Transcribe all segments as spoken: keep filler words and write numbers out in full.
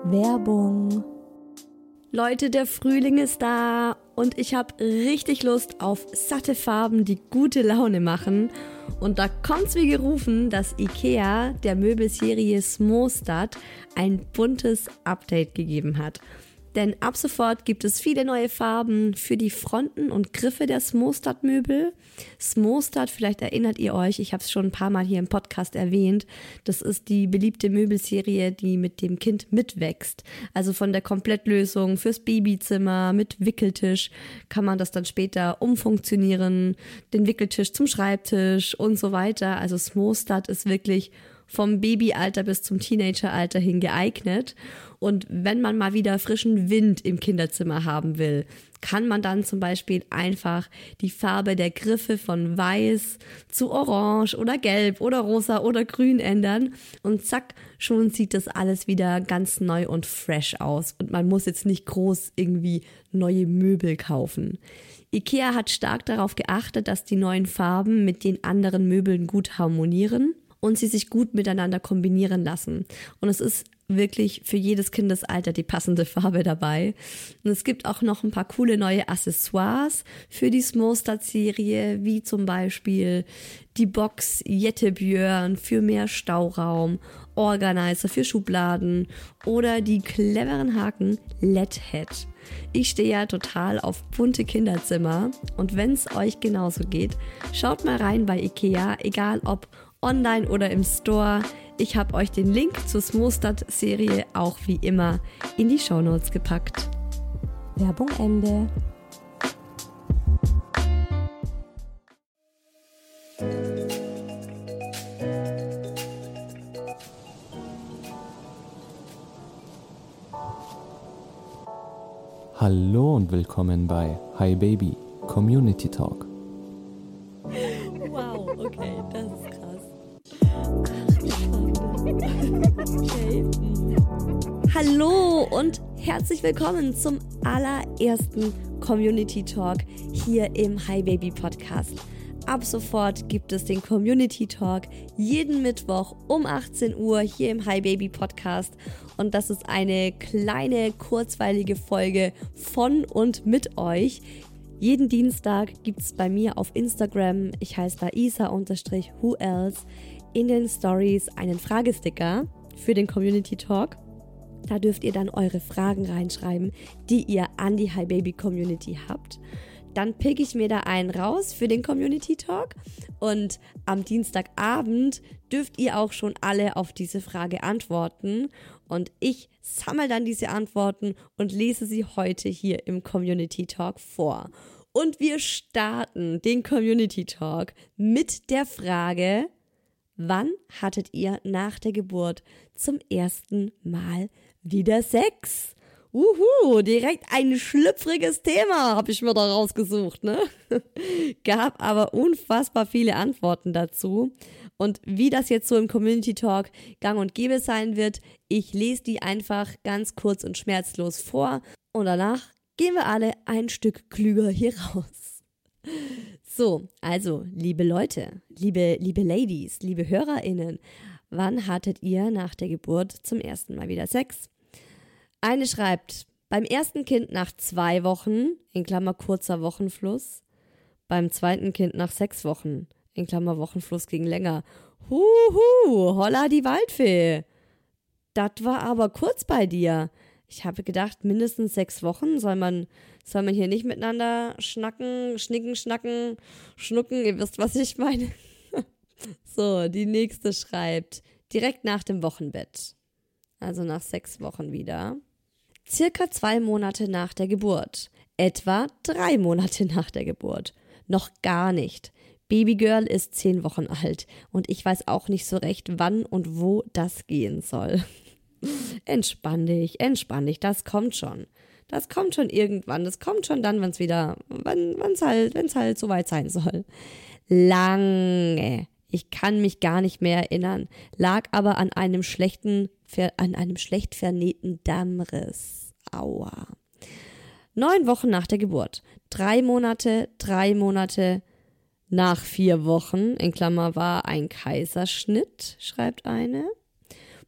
Werbung. Leute, der Frühling ist da und ich habe richtig Lust auf satte Farben, die gute Laune machen. Und da kommt's wie gerufen, dass IKEA der Möbelserie Smostad ein buntes Update gegeben hat. Denn ab sofort gibt es viele neue Farben für die Fronten und Griffe der Smostad-Möbel. Smostad, vielleicht erinnert ihr euch, ich habe es schon ein paar Mal hier im Podcast erwähnt, das ist die beliebte Möbelserie, die mit dem Kind mitwächst. Also von der Komplettlösung fürs Babyzimmer mit Wickeltisch kann man das dann später umfunktionieren, den Wickeltisch zum Schreibtisch und so weiter. Also Smostad ist wirklich vom Babyalter bis zum Teenageralter hin geeignet. Und wenn man mal wieder frischen Wind im Kinderzimmer haben will, kann man dann zum Beispiel einfach die Farbe der Griffe von weiß zu orange oder gelb oder rosa oder grün ändern. Und zack, schon sieht das alles wieder ganz neu und fresh aus. Und man muss jetzt nicht groß irgendwie neue Möbel kaufen. IKEA hat stark darauf geachtet, dass die neuen Farben mit den anderen Möbeln gut harmonieren und sie sich gut miteinander kombinieren lassen. Und es ist wirklich für jedes Kindesalter die passende Farbe dabei. Und es gibt auch noch ein paar coole neue Accessoires für die Smostad-Serie, wie zum Beispiel die Box Jettebjörn für mehr Stauraum, Organizer für Schubladen oder die cleveren Haken L E D-Head. Ich stehe ja total auf bunte Kinderzimmer und wenn es euch genauso geht, schaut mal rein bei IKEA, egal ob online oder im Store. Ich habe euch den Link zur Smostad-Serie auch wie immer in die Shownotes gepackt. Werbung Ende. Hallo und willkommen bei Hi Baby Community Talk. Wow, okay, das ist krass. Okay. Hallo und herzlich willkommen zum allerersten Community Talk hier im Hi Baby Podcast. Ab sofort gibt es den Community Talk jeden Mittwoch um achtzehn Uhr hier im Hi Baby Podcast. Und das ist eine kleine, kurzweilige Folge von und mit euch. Jeden Dienstag gibt es bei mir auf Instagram, ich heiße da isa-who else, in den Stories einen Fragesticker für den Community Talk. Da dürft ihr dann eure Fragen reinschreiben, die ihr an die Hi Baby Community habt. Dann pick ich mir da einen raus für den Community Talk und am Dienstagabend dürft ihr auch schon alle auf diese Frage antworten und ich sammle dann diese Antworten und lese sie heute hier im Community Talk vor. Und wir starten den Community Talk mit der Frage: Wann hattet ihr nach der Geburt zum ersten Mal wieder Sex? Uhu, direkt ein schlüpfriges Thema habe ich mir da rausgesucht, ne? Gab aber unfassbar viele Antworten dazu. Und wie das jetzt so im Community Talk gang und gäbe sein wird, ich lese die einfach ganz kurz und schmerzlos vor und danach gehen wir alle ein Stück klüger hier raus. So, also, liebe Leute, liebe, liebe Ladies, liebe HörerInnen, wann hattet ihr nach der Geburt zum ersten Mal wieder Sex? Eine schreibt, beim ersten Kind nach zwei Wochen, in Klammer kurzer Wochenfluss, beim zweiten Kind nach sechs Wochen, in Klammer Wochenfluss ging länger. Huhu, holla die Waldfee. Das war aber kurz bei dir. Ich habe gedacht, mindestens sechs Wochen soll man, soll man hier nicht miteinander schnacken, schnicken, schnacken, schnucken, ihr wisst, was ich meine. So, die nächste schreibt, direkt nach dem Wochenbett, also nach sechs Wochen wieder. Circa zwei Monate nach der Geburt, etwa drei Monate nach der Geburt, noch gar nicht. Babygirl ist zehn Wochen alt und ich weiß auch nicht so recht, wann und wo das gehen soll. Entspann dich, entspann dich, das kommt schon. Das kommt schon irgendwann, das kommt schon dann, wenn es wieder, wenn es halt, wenn's halt soweit sein soll. Lange, ich kann mich gar nicht mehr erinnern, lag aber an einem schlechten, an einem schlecht vernähten Dammriss. Aua. Neun Wochen nach der Geburt, drei Monate, drei Monate nach vier Wochen, in Klammer war ein Kaiserschnitt, schreibt eine.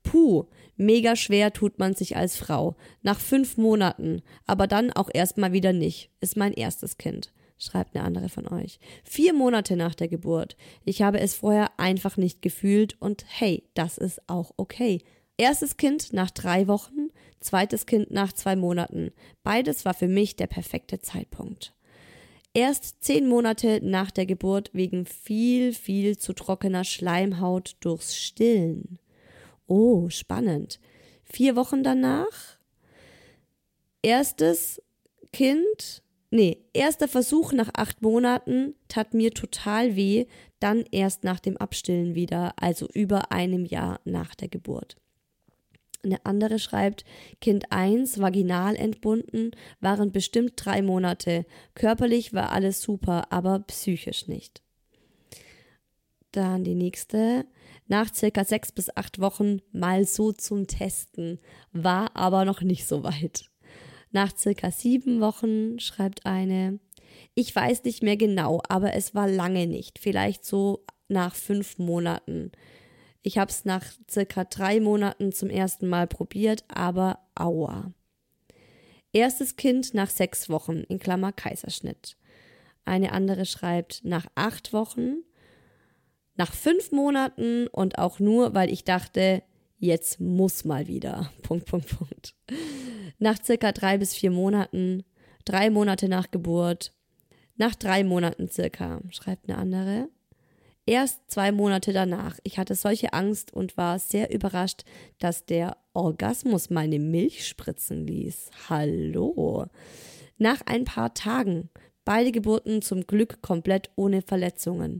Puh, mega schwer tut man sich als Frau. Nach fünf Monaten, aber dann auch erstmal wieder nicht. Ist mein erstes Kind, schreibt eine andere von euch. Vier Monate nach der Geburt. Ich habe es vorher einfach nicht gefühlt und hey, das ist auch okay. Erstes Kind nach drei Wochen, zweites Kind nach zwei Monaten. Beides war für mich der perfekte Zeitpunkt. Erst zehn Monate nach der Geburt wegen viel, viel zu trockener Schleimhaut durchs Stillen. Oh, spannend. Vier Wochen danach. Erstes Kind, nee, erster Versuch nach acht Monaten tat mir total weh, dann erst nach dem Abstillen wieder, also über einem Jahr nach der Geburt. Eine andere schreibt, Kind eins, vaginal entbunden, waren bestimmt drei Monate. Körperlich war alles super, aber psychisch nicht. Dann die nächste. Nach circa sechs bis acht Wochen mal so zum Testen, war aber noch nicht so weit. Nach circa sieben Wochen schreibt eine, ich weiß nicht mehr genau, aber es war lange nicht, vielleicht so nach fünf Monaten. Ich habe es nach circa drei Monaten zum ersten Mal probiert, aber aua. Erstes Kind nach sechs Wochen, in Klammer Kaiserschnitt. Eine andere schreibt, nach acht Wochen, nach fünf Monaten und auch nur, weil ich dachte, jetzt muss mal wieder. Punkt, Punkt, Punkt. Nach circa drei bis vier Monaten, drei Monate nach Geburt, nach drei Monaten circa, schreibt eine andere. Erst zwei Monate danach. Ich hatte solche Angst und war sehr überrascht, dass der Orgasmus meine Milch spritzen ließ. Hallo. Nach ein paar Tagen. Beide Geburten zum Glück komplett ohne Verletzungen.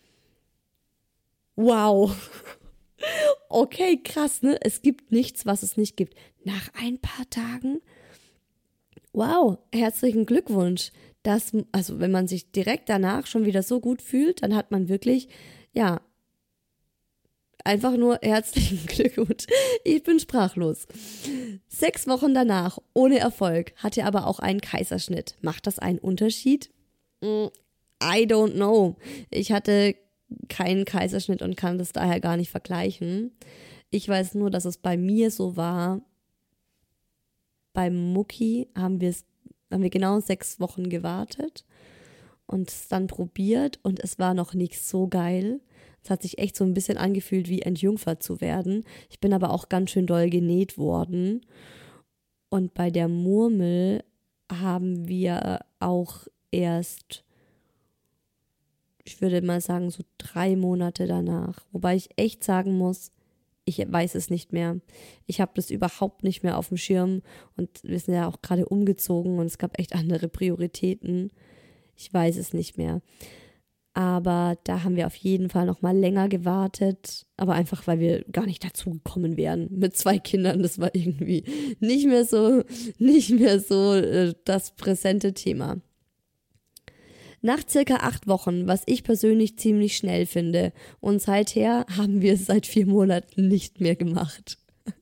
Wow. Okay, krass, ne? Es gibt nichts, was es nicht gibt. Nach ein paar Tagen? Wow, herzlichen Glückwunsch. Das, also wenn man sich direkt danach schon wieder so gut fühlt, dann hat man wirklich, ja, einfach nur herzlichen Glückwunsch. Ich bin sprachlos. Sechs Wochen danach, ohne Erfolg, hatte aber auch einen Kaiserschnitt. Macht das einen Unterschied? I don't know. Ich hatte keinen Kaiserschnitt und kann das daher gar nicht vergleichen. Ich weiß nur, dass es bei mir so war. Beim Mucki haben wir es haben wir genau sechs Wochen gewartet und es dann probiert und es war noch nicht so geil. Es hat sich echt so ein bisschen angefühlt, wie entjungfert zu werden. Ich bin aber auch ganz schön doll genäht worden. Und bei der Murmel haben wir auch erst, ich würde mal sagen, so drei Monate danach. Wobei ich echt sagen muss, ich weiß es nicht mehr. Ich habe das überhaupt nicht mehr auf dem Schirm und wir sind ja auch gerade umgezogen und es gab echt andere Prioritäten. Ich weiß es nicht mehr. Aber da haben wir auf jeden Fall noch mal länger gewartet, aber einfach, weil wir gar nicht dazu gekommen wären mit zwei Kindern. Das war irgendwie nicht mehr so, nicht mehr so äh, das präsente Thema. Nach circa acht Wochen, was ich persönlich ziemlich schnell finde. Und seither haben wir es seit vier Monaten nicht mehr gemacht.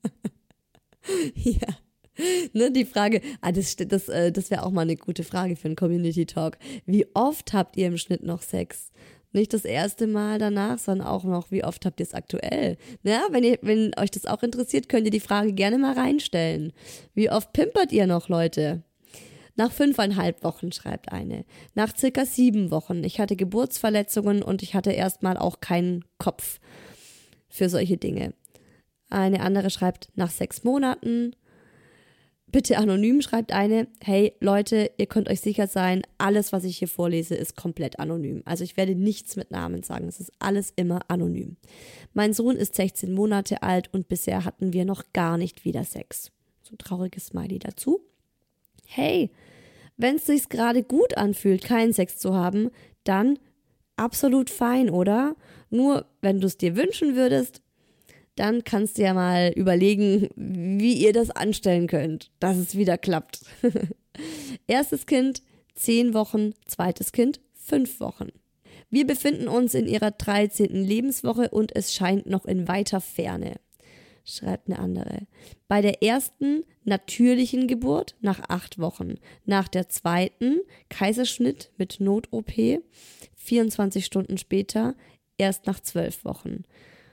Ja, ne, die Frage, ah, das, das, das wäre auch mal eine gute Frage für einen Community Talk. Wie oft habt ihr im Schnitt noch Sex? Nicht das erste Mal danach, sondern auch noch, wie oft habt ihr es aktuell? Ja, wenn ihr, wenn euch das auch interessiert, könnt ihr die Frage gerne mal reinstellen. Wie oft pimpert ihr noch, Leute? Nach fünfeinhalb Wochen, schreibt eine. Nach circa sieben Wochen. Ich hatte Geburtsverletzungen und ich hatte erstmal auch keinen Kopf für solche Dinge. Eine andere schreibt, nach sechs Monaten. Bitte anonym, schreibt eine. Hey Leute, ihr könnt euch sicher sein, alles, was ich hier vorlese, ist komplett anonym. Also ich werde nichts mit Namen sagen. Es ist alles immer anonym. Mein Sohn ist sechzehn Monate alt und bisher hatten wir noch gar nicht wieder Sex. So ein trauriges Smiley dazu. Hey, wenn es sich gerade gut anfühlt, keinen Sex zu haben, dann absolut fein, oder? Nur, wenn du es dir wünschen würdest, dann kannst du ja mal überlegen, wie ihr das anstellen könnt, dass es wieder klappt. Erstes Kind, zehn Wochen, zweites Kind, fünf Wochen. Wir befinden uns in ihrer dreizehnten Lebenswoche und es scheint noch in weiter Ferne. Schreibt eine andere. Bei der ersten natürlichen Geburt nach acht Wochen. Nach der zweiten Kaiserschnitt mit Not-O P vierundzwanzig Stunden später erst nach zwölf Wochen.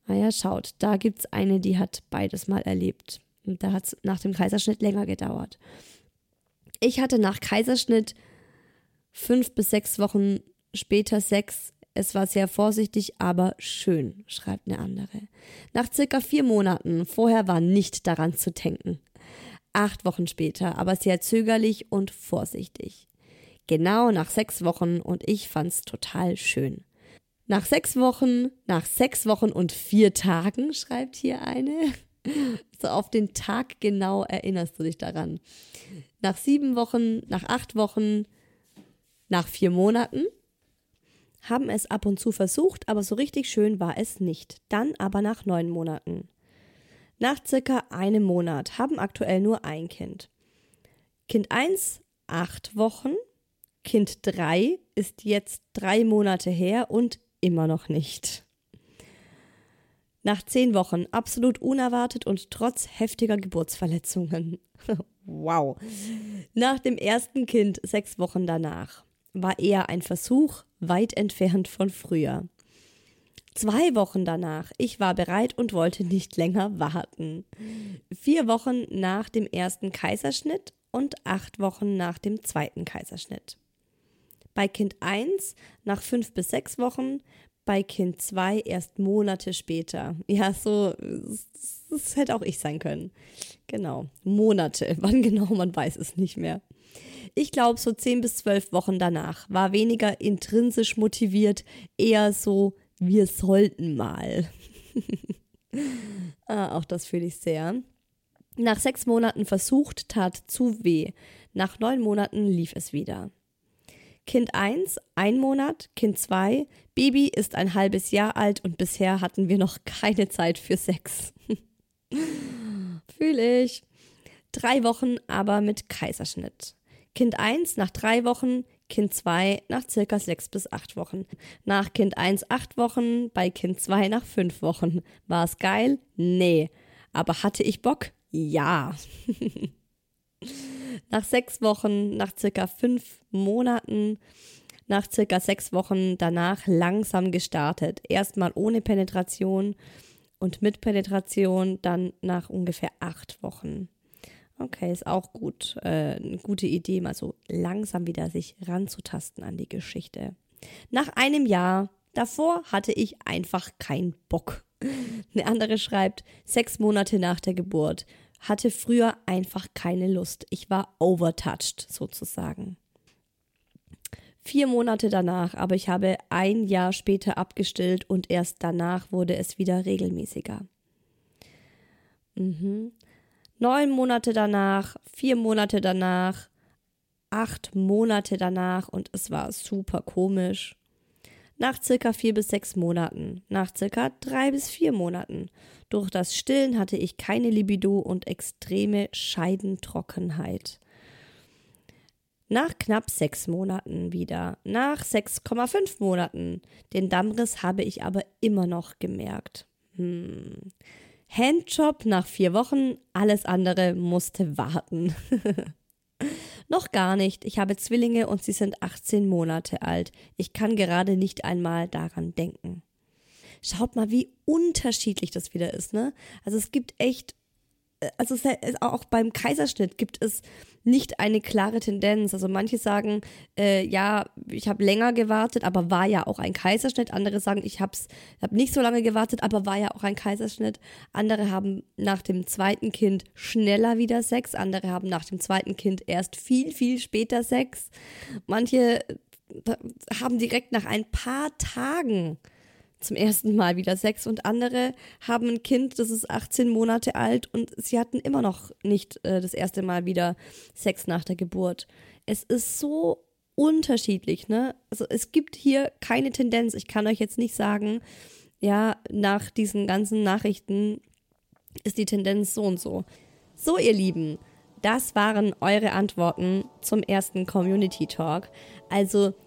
Naja, schaut, da gibt es eine, die hat beides mal erlebt. Und da hat es nach dem Kaiserschnitt länger gedauert. Ich hatte nach Kaiserschnitt fünf bis sechs Wochen später Sex. Es war sehr vorsichtig, aber schön, schreibt eine andere. Nach circa vier Monaten, vorher war nicht daran zu denken. Acht Wochen später, aber sehr zögerlich und vorsichtig. Genau nach sechs Wochen und ich fand's total schön. Nach sechs Wochen, nach sechs Wochen und vier Tagen, schreibt hier eine. So auf den Tag genau erinnerst du dich daran. Nach sieben Wochen, nach acht Wochen, nach vier Monaten haben es ab und zu versucht, aber so richtig schön war es nicht. Dann aber nach neun Monaten. Nach circa einem Monat haben aktuell nur ein Kind. Kind eins, acht Wochen. Kind drei ist jetzt drei Monate her und immer noch nicht. Nach zehn Wochen, absolut unerwartet und trotz heftiger Geburtsverletzungen. Wow. Nach dem ersten Kind, sechs Wochen danach, war eher ein Versuch, weit entfernt von früher. Zwei Wochen danach, ich war bereit und wollte nicht länger warten. Vier Wochen nach dem ersten Kaiserschnitt und acht Wochen nach dem zweiten Kaiserschnitt. Bei Kind eins nach fünf bis sechs Wochen, bei Kind zwei erst Monate später. Ja, so, das, das hätte auch ich sein können. Genau, Monate, wann genau, man weiß es nicht mehr. Ich glaube, so zehn bis zwölf Wochen danach war weniger intrinsisch motiviert, eher so, wir sollten mal. ah, auch das fühle ich sehr. Nach sechs Monaten versucht, tat zu weh. Nach neun Monaten lief es wieder. Kind eins, ein Monat, Kind zwei, Baby ist ein halbes Jahr alt und bisher hatten wir noch keine Zeit für Sex. Fühle ich. Drei Wochen, aber mit Kaiserschnitt. Kind eins nach drei Wochen, Kind zwei nach circa sechs bis acht Wochen. Nach Kind eins acht Wochen, bei Kind zwei nach fünf Wochen. War es geil? Nee. Aber hatte ich Bock? Ja. Nach sechs Wochen, nach circa fünf Monaten, nach circa sechs Wochen danach langsam gestartet. Erstmal ohne Penetration und mit Penetration dann nach ungefähr acht Wochen. Okay, ist auch gut, äh, eine gute Idee, mal so langsam wieder sich ranzutasten an die Geschichte. Nach einem Jahr, davor hatte ich einfach keinen Bock. Eine andere schreibt, sechs Monate nach der Geburt, hatte früher einfach keine Lust. Ich war overtouched sozusagen. Vier Monate danach, aber ich habe ein Jahr später abgestillt und erst danach wurde es wieder regelmäßiger. Mhm. Neun Monate danach, vier Monate danach, acht Monate danach und es war super komisch. Nach circa vier bis sechs Monaten, nach circa drei bis vier Monaten. Durch das Stillen hatte ich keine Libido und extreme Scheidentrockenheit. Nach knapp sechs Monaten wieder, nach sechs Komma fünf Monaten. Den Dammriss habe ich aber immer noch gemerkt. Hm. Handjob nach vier Wochen, alles andere musste warten. Noch gar nicht, ich habe Zwillinge und sie sind achtzehn Monate alt. Ich kann gerade nicht einmal daran denken. Schaut mal, wie unterschiedlich das wieder ist, ne? Also es gibt echt, also es, auch beim Kaiserschnitt gibt es nicht eine klare Tendenz. Also manche sagen, äh, ja, ich habe länger gewartet, aber war ja auch ein Kaiserschnitt. Andere sagen, ich habe hab nicht so lange gewartet, aber war ja auch ein Kaiserschnitt. Andere haben nach dem zweiten Kind schneller wieder Sex. Andere haben nach dem zweiten Kind erst viel, viel später Sex. Manche haben direkt nach ein paar Tagen zum ersten Mal wieder Sex und andere haben ein Kind, das ist achtzehn Monate alt und sie hatten immer noch nicht äh, das erste Mal wieder Sex nach der Geburt. Es ist so unterschiedlich, ne? Also es gibt hier keine Tendenz. Ich kann euch jetzt nicht sagen, ja, nach diesen ganzen Nachrichten ist die Tendenz so und so. So, ihr Lieben, das waren eure Antworten zum ersten Community Talk. Also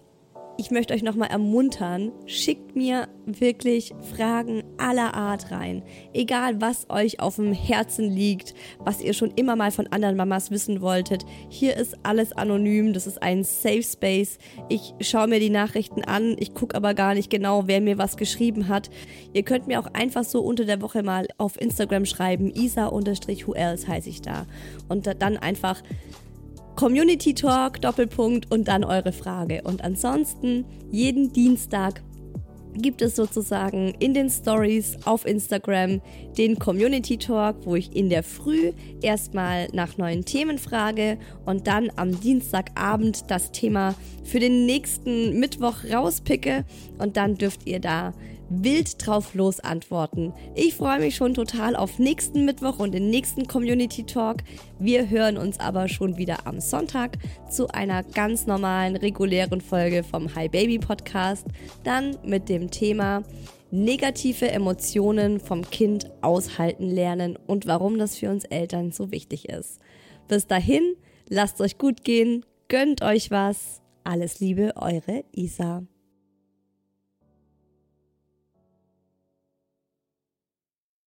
ich möchte euch nochmal ermuntern, schickt mir wirklich Fragen aller Art rein. Egal, was euch auf dem Herzen liegt, was ihr schon immer mal von anderen Mamas wissen wolltet. Hier ist alles anonym, das ist ein Safe Space. Ich schaue mir die Nachrichten an, ich gucke aber gar nicht genau, wer mir was geschrieben hat. Ihr könnt mir auch einfach so unter der Woche mal auf Instagram schreiben, isa-who else heiße ich da. Und dann einfach Community Talk, Doppelpunkt und dann eure Frage. Und ansonsten, jeden Dienstag gibt es sozusagen in den Stories auf Instagram den Community Talk, wo ich in der Früh erstmal nach neuen Themen frage und dann am Dienstagabend das Thema für den nächsten Mittwoch rauspicke und dann dürft ihr da wild drauf los antworten. Ich freue mich schon total auf nächsten Mittwoch und den nächsten Community Talk. Wir hören uns aber schon wieder am Sonntag zu einer ganz normalen, regulären Folge vom Hi Baby Podcast. Dann mit dem Thema negative Emotionen vom Kind aushalten lernen und warum das für uns Eltern so wichtig ist. Bis dahin, lasst es euch gut gehen, gönnt euch was. Alles Liebe, eure Isa.